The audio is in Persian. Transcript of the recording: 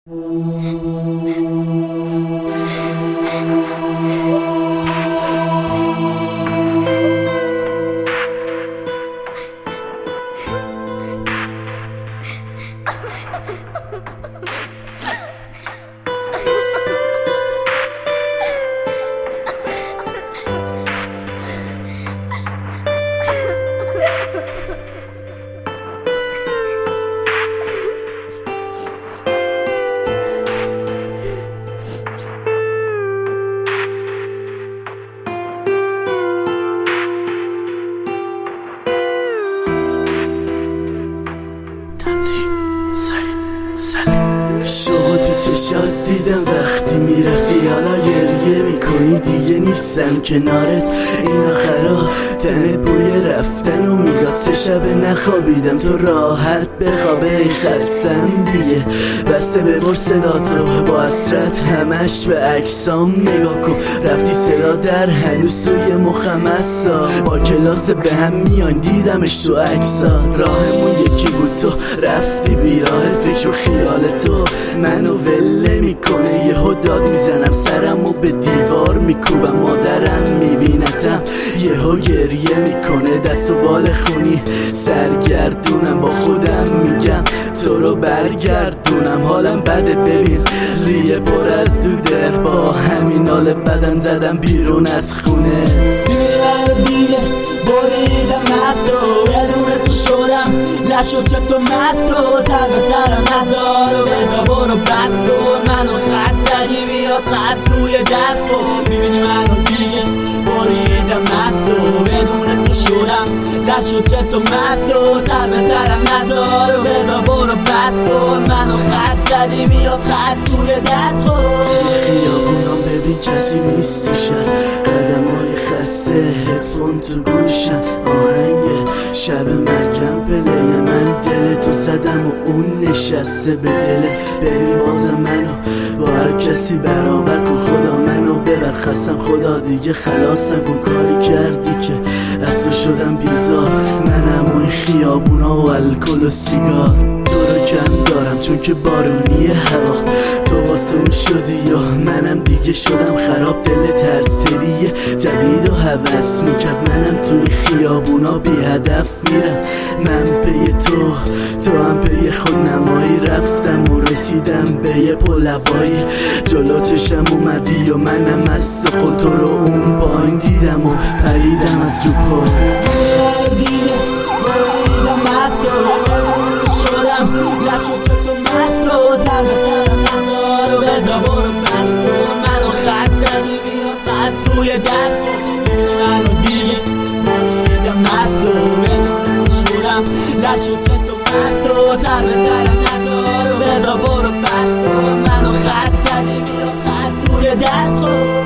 شوقو تو چشات دیدم وقتی میرفتی، حالا گریه میکنی دیگه نیستم کنارت. این آخرا تنت بوی رفتن و میگاه، 3 شب نخوابیدم تو راحت بخوابه. ای خستم دیگه، بسته ببر صداتو با حسرت همش به عکسام نگاه کن. رفتی صدا در هنوز توی مخم هستا، با کلاس به هم میان دیدمش تو عکسات. راهمون یکی بود تو رفتی بیراه، فکر و خیال تو منو ول میکنه. یهو داد میزنم سرم و به دیوار میکوبم، مادرم میبینتم یهو گریه میکنه. دست و بال خونی سرگردونم، با خودم میگم تو رو برگردونم. حالم بده ببین ریه پر از دوده، با همین حال بدم زدم بیرون از خونه. ببینی منو دیگه بریدم مستو، بدون تو شدم نشد چه تو مستو. سر به سرم نزار و بزا برو بس کن، منو خط زدی میاد خط روی دستو. میبینی منو دیگه بریدم مستو، بدون تو شدم نشد چه تو مستو. سر به سرم نزار و بزا برو بس کن، منو خط زدی میاد خط روی دستو. خیابونم ببین کسی نیست تو شهر، قدمای خسته هدفون تو گوشم. آهنگ شب مرگم پله من دل تو زدم و اون نشسته به دله. ببین بازم منو با هر کسی برابر کن، خدا منو ببر. خستم خدا دیگه خلاص نکن، کاری کردی که از تو شدم بیزار. منم اون خیابونا و الکل و سیگار. تو رو کم دارم چون که بارونی هوا، تو واسه اون شدی یا منم دیگه شدم خراب. دل ترسریه جدید و حوث میکرد، منم توی خیابونا بی هدف میرم. من پی تو هم پی خود نمایی، رفتم و رسیدم به یه پلوایی. جلو چشم اومدی و منم از خود تو رو اون پایین دیدم و پریدم از رو پا. دیگه بریدم مستو، شدم نشد چه تو مستو. سر به سرم نزار و بزا برو بس کن، منو خط زدی میاد خط روی دستو. میبینی منو دیگه بریدم مستو، بدون تو شدم نشد چه تو مستو. سر به سرم نزار و بزا برو بس کن، منو خط زدی میاد خط روی دستو.